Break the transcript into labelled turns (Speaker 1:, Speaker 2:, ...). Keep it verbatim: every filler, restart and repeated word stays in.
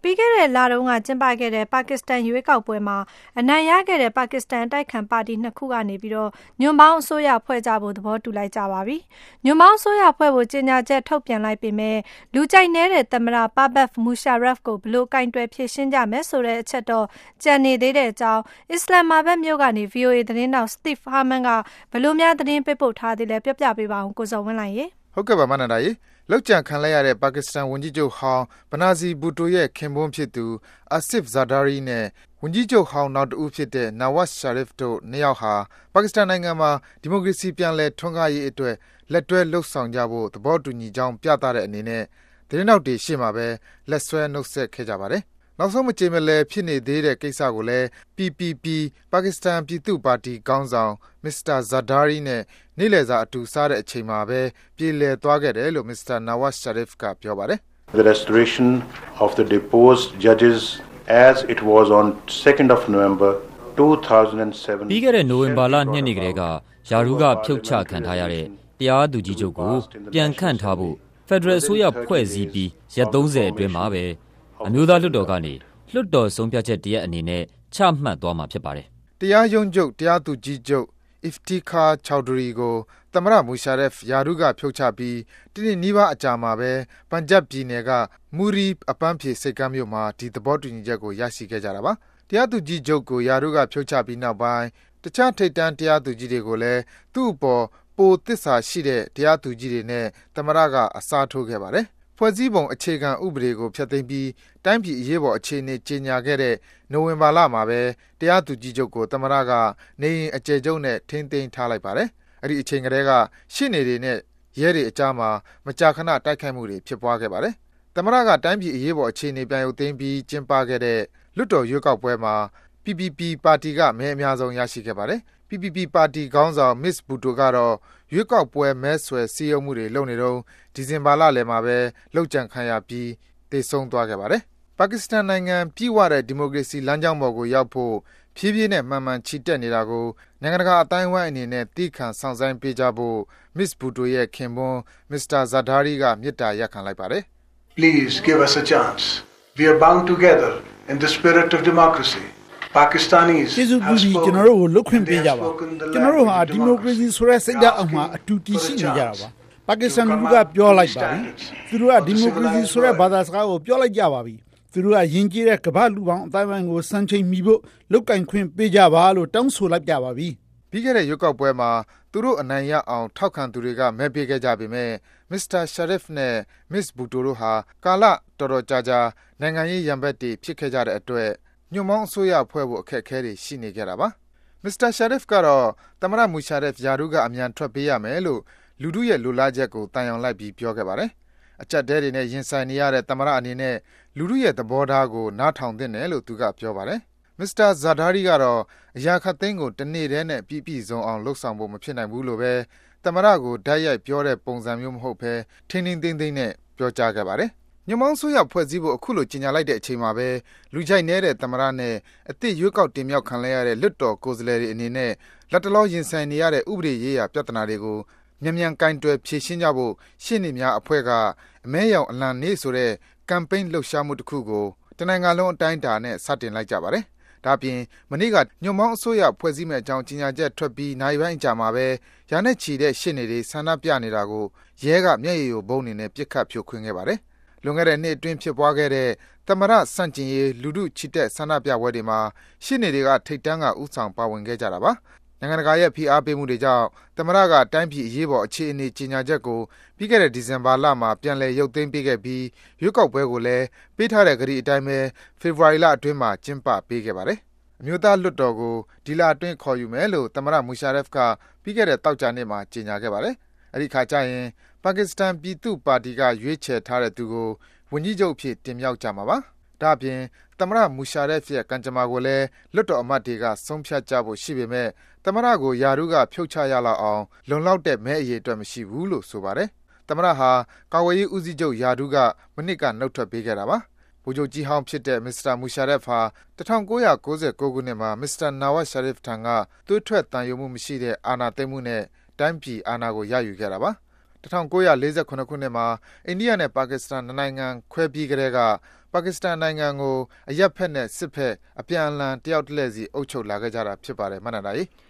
Speaker 1: ပြီးခဲ့တဲ့လတုန်းကကျင်းပခဲ့တဲ့ပါကစ္စတန်ရွေးကောက်ပွဲမှာအနိုင်ရခဲ့တဲ့ပါကစ္စတန်တိုက်ခံပါတီနှစ်ခုကနေပြီးတော့ညွန့်ပေါင်းအစိုးရဖွဲ့ကြဖို့သဘောတူလိုက်ကြပါပြီ။ညွန့်ပေါင်းအစိုးရဖွဲ့ဖို့ကြေညာချက်ထုတ်ပြန်လိုက်ပေမဲ့လူကြိုက်နေတဲ့သမ္မတပါဘတ်မူရှာရက်ဖ်ကိုဘလို့ကင်တွယ်ဖြည့်ရှင်းကြမယ်ဆိုတဲ့အချက်တော့ကြံနေသေးတဲ့အကြောင်းအစ္စလမ်မာဘတ်မြို့ကနေ ဗီအိုအေသတင်းတောက်စတိဖ်ဟာမန်ကဘလို့များသတင်းပေးပို့ထားသေးလဲပြောပြပေးပါအောင်ကိုစောဝင်းလိုက်ရေ
Speaker 2: ဟုတ်ကဲ့ပါမနန္ဒာရေလောက်ကြံခံလိုက်ရတဲ့ပါကစ္စတန်ဝန်ကြီးချုပ်ဟောင်းဘနာဇီဘူတိုရဲ့ခင်ပွန်းဖြစ်သူအာဆစ်ဇာဒါရီနဲ့ဝန်ကြီးချုပ်ဟောင်းနောက်တဦးဖြစ်တဲ့နာဝတ်ရှာရစ်တို့နှစ်ယောက်ဟာပါကစ္စတန်နိုင်ငံမှာဒီမိုကရေစီပြန်လည်ထွန်းကားရေးအတွက်လက်တွဲလှုပ်ဆောင်ကြဖို့သဘောတူညီကြောင်းပြသတဲ့အနေနဲ့သတင်းတောက်တွေရှေ့မှာပဲလက်ဆွဲနှုတ်ဆက်ခဲ့ကြပါတယ်။နောက်ဆုံးမကြေမလဲဖြစ်နေသေးတဲ့ကိစ္စကိုလည်း ပီ ပီ ပီ ပါကစ္စတန်ပြည်သူ့ပါတီခေါင်းဆောင်မစ္စတာဇာဒါရီနဲ့နေ့လည်စာအတူစားတဲ့အချိန်မှာပဲပြေလည်သွားခဲ့တယ်လို့မစ္စတာနာဝတ်ရှာရစ်ကပြောပါတယ်။
Speaker 3: The restoration of the deposed judges as it was on second of November two thousand seven
Speaker 4: ပြီးခဲ့တဲ့နိုဝင်ဘာလနှစ်နေ့ကတည်းကယာရူးကဖြုတ်ချခံထားရတဲ့တရားသူကြီးချုပ်ကိုပြန်ခန့်ထားဖို့ဖက်ဒရယ်အစိုးရဖွဲ့စည်းပြီးရက်သုံးဆယ်အတွင်းမှာပဲအမျိုးသားလွှတ်တော်ကနေလွှတ်တော်ဆုံးဖြတ်ချက်တရက်အနေနဲ့ချမှတ်သွားမှာဖြစ်ပါတယ်
Speaker 2: ။တရားရုံးချုပ်တရားသူကြီးချုပ်အစ်ဖတီခါချောက်ဒရီကိုသမ္မတမူရှာရက်ဖ်ယာရူးကဖြုတ်ချပြီးတနည်းနီးပါးအကြာမှာပဲပန်ဂျပ်ပြည်နယ်ကမူရီအပန်းဖြေစိတ်ကမ်းမြို့မှာဒီသဘောတူညီချက်ကိုရရှိခဲ့ကြတာပါ။တရားသူကြီးချုပ်ကိုယာရူးကဖြုတ်ချပြီးနောက်ပိုင်းတခြားထိပ်တန်းတရားသူကြီးတွေကိုလည်းသူ့အပေါ်ပိုသစ္စာရှိတဲ့တရားသူကြီးတွေနဲ့သမ္မတကအစားထိုးခဲ့ပါတယ်။ဖွဲ့စည်းပုံအခြေခံဥပဒေကိုဖျက်သိမ်းပြီးတိုင်းပြည်အရေးပေါ်အခြေအနေကြေညာခဲ့တဲ့နိုဝင်ဘာလမှာပဲတရားသူကြီးချုပ်ကိုသမ္မတကနေရင်အကျယ်ချုပ်နဲ့ထိန်းသိမ်းထားလိုက်ပါတယ်။အဲ့ဒီအချိန်ကတည်းကရှစ်နေတွေနဲ့ရဲတွေအကြားမှာမကြာခဏတိုက်ခိုက်မှုတွေဖြစ်ပွားခဲ့ပါတယ်။သမ္မတကတိုင်းပြည်အရေးပေါ်အခြေအနေပြန်ရုပ်သိမ်းပြီးကျင်းပခဲ့တဲ့လွှတ်တော်ရွေးကောက်ပွဲမှာ ပီ ပီ ပီ ပါတီကမဲအများဆုံးရရှိခဲ့ပါတယ်။ ပီ ပီ ပီ ပါတီခေါင်းဆောင်မစ္စဘူတိုကတော့ရွေးကောက်ပွဲမဲဆွယ်စည်းရုံးမှုတွေလုပ်နေတော့ဒီဇင်ဘာလလယ်မှာပဲလောက်ကျန်ခံရပြီးသေဆုံးသွားခဲ့ပါတယ်။ပါကစ္စတန်နိုင်ငံပြည်ဝတဲ့ဒီမိုကရေစီလမ်းကြောင်းပေါ်ကိုရောက်ဖို့ဖြည်းဖြည်းနဲ့မှန်မှန်ချီတက်နေတာကိုနိုင်ငံတကာအတိုင်းအဝိုင်းအနေနဲ့သိခံဆောင်ဆိုင်ပေးကြဖို့မစ္စဘူတိုရဲ့ခင်ပွန်းမစ္စတာဇာဒါရီကမြစ်တာရက်ခံလိုက်ပါတယ်
Speaker 5: ။ Please give us a chance. We are bound together in the spirit of democracy. Pakistanis
Speaker 6: ကျေးဇူးပြုပြီးကျွန်တော်တို့ကိုလွတ်ခွင့်ပေးကြပါကျွန်တော်တို့ဟာဒီမိုကရေစီဆိုတဲ့စိတ်ဓာတ်အောက်မှာအတူတည်ရှိနေကြတာပါပါကစ္စတန်လူကပြောလိုက်ပါပြီသူတို့ကဒီမိုကရေစီဆိုတဲ့ဘာသာစကားကိုပြောလိုက်ကြပါပြီသူတို့ကယဉ်ကျေးတဲ့ကမ္ဘာလူပေါင်းအတိုင်းအဝိုင်းကိုစံချိန်မီဖို့လုတ်ကင်ခွင့်ပေးကြပါလို့တောင်းဆိုလိုက်ကြပါပြီ
Speaker 2: ပြီးခဲ့တဲ့ရွေးကောက်ပွဲမှာသူတို့အနိုင်ရအောင်ထောက်ခံသူတွေကမဲပေးခဲ့ကြပေမဲ့မစ္စတာရှာရစ်နဲ့မစ္စဘူတိုတို့ဟာကာလတော်တော်ကြာကြာနိုင်ငံရေးရန်ဘက်တွေဖြစ်ခဲ့ကြတဲ့အတွက်ညွန့်ပေါင်းအစိုးရဖွဲ့ဖို့အခက်အခဲတွေရှိနေကြတာပါမစ္စတာရှာရစ်ကတော့သမ္မတမူရှာရက်ယာရူးကအမြန်ထွက်ပေးရမယ်လို့လူထုရဲ့လိုလားချက်ကိုတန်ရောင်လိုက်ပြီးပြောခဲ့ပါတယ်အကြက်တဲတွေနဲ့ရင်ဆိုင်နေရတဲ့သမ္မတအနေနဲ့လူထုရဲ့သဘောထားကိုနားထောင်သင့်တယ်လို့သူကပြောပါတယ်မစ္စတာဇာဒါရီကတော့အရာခတ်သိန်းကိုတနေ့တည်းနဲ့ပြည့်ပြည့်စုံအောင်လှုပ်ဆောင်ဖို့မဖြစ်နိုင်ဘူးလို့ပဲသမ္မတကိုဓာတ်ရိုက်ပြောတဲ့ပုံစံမျိုးမဟုတ်ဘဲထင်းထင်းသိမ့်သိမ့်နဲ့ပြောကြားခဲ့ပါတယ်ညမောင်ဆိုရဖွဲ့စည်းဖို့အခုလိုကြီးညာလိုက်တဲ့အချိန်မှာပဲလူကြိုက်နေတဲ့သမ္မတနဲ့အသစ်ရွေးကောက်တင်မြှောက်ခံလိုက်ရတဲ့လွတ်တော်ကိုယ်စားလှယ်တွေအနေနဲ့လက်တလောရင်ဆိုင်နေရတဲ့ဥပဒေရေးရာပြဿနာတွေကိုမြန်မြန်ကင်တွယ်ဖြေရှင်းကြဖို့ရှင်းနေများအဖွဲ့ကအမဲရောင်အလံနေဆိုတဲ့ကမ်ပိန်းလှုပ်ရှားမှုတစ်ခုကိုတနင်္ဂနွေလုံးအတိုင်းအတာနဲ့စတင်လိုက်ကြပါတယ်။ဒါပြင်မနေ့ကညွန့်ပေါင်းအစိုးရဖွဲ့စည်းမဲ့အကြောင်းကြီးညာချက်ထွက်ပြီးနိုင်ပိုင်းအကြာမှာပဲရာနဲ့ချီတဲ့ရှင်းနေတွေဆန္ဒပြနေတာကိုရဲကမျက်ရည်ကိုဘုံနေနဲ့ပြစ်ခတ်ဖြိုခွင်းခဲ့ပါတယ်။လွန်ခဲ့တဲ့နှစ်အတွင်းဖြစ်ပွားခဲ့တဲ့သမရစန့်ကျင်ရေးလူထုချစ်တဲ့ဆန္ဒပြပွဲတွေမှာရှင်းနေတွေကထိတ်တန်းကဥဆောင်ပါဝင်ခဲ့ကြတာပါ။နိုင်ငံတကာရဲ့ဖိအားပေးမှုတွေကြောင့်သမရကတိုင်းပြည်အရေးပေါ်အခြေအနေကြီးညာချက်ကိုပြီးခဲ့တဲ့ဒီဇင်ဘာလမှာပြန်လည်ရုပ်သိမ်းပေးခဲ့ပြီးရွေးကောက်ပွဲကိုလည်းပေးထားတဲ့ကတိအတိုင်းပဲဖေဖော်ဝါရီလအတွင်းမှာကျင်းပပေးခဲ့ပါတယ်။အမျိုးသားလွှတ်တော်ကိုဒီလအတွင်းခေါ်ယူမယ်လို့သမရမူရှာရက်ဖ်ကပြီးခဲ့တဲ့တောက်ကြနေ့မှာကြေညာခဲ့ပါတယ်။အဲဒီခါကျရင်ပါကစ္စတန်ပြည်သူ့ပါတီကရွေးချယ်ထားတဲ့သူကိုဝန်ကြီးချုပ်ဖြစ်တင်မြှောက်ကြမှာပါ။ဒါ့အပြင်သမရမူရှာရက်ဖ်ရဲ့ကံကြမ္မာကိုလည်းလွှတ်တော်အမတ်တွေကဆုံးဖြတ်ကြဖို့ရှိပေမဲ့သမရကိုယာရုကဖြုတ်ချရလောက်အောင်လုံလောက်တဲ့မဲအရေးအတွက်မရှိဘူးလို့ဆိုပါတယ်။သမရဟာကာဝေးရေးဦးစီးချုပ်ယာရုကမနစ်ကနှုတ်ထွက်ပေးခဲ့တာပါ။ဗိုလ်ချုပ်ကြီးဟောင်းဖြစ်တဲ့မစ္စတာမူရှာရက်ဖ်ဟာ၁၉၉၉ခုနှစ်မှာမစ္စတာနာဝတ်ရှာရစ်ထံကသွေးထွက်တန်ယိုမှုမရှိတဲ့အာဏာသိမ်းမှုနဲ့တိုင်းပြည်အာဏာကိုရယူခဲ့တာပါ။၁၉၄၇ခုနှစ်မှာအိန္ဒိယနဲ့ပါကစ္စတန်နိုင်ငံခွဲပြီးကတည်းကပါကစ္စတန်နိုင်ငံကိုအရပ်ဖက်နဲ့စစ်ဖက်အပြန်အလှန်တယောက်တစ်လှည့်စီအုပ်ချုပ်လာခဲ့ကြတာဖြစ်ပါတယ်မနန္ဒာကြီး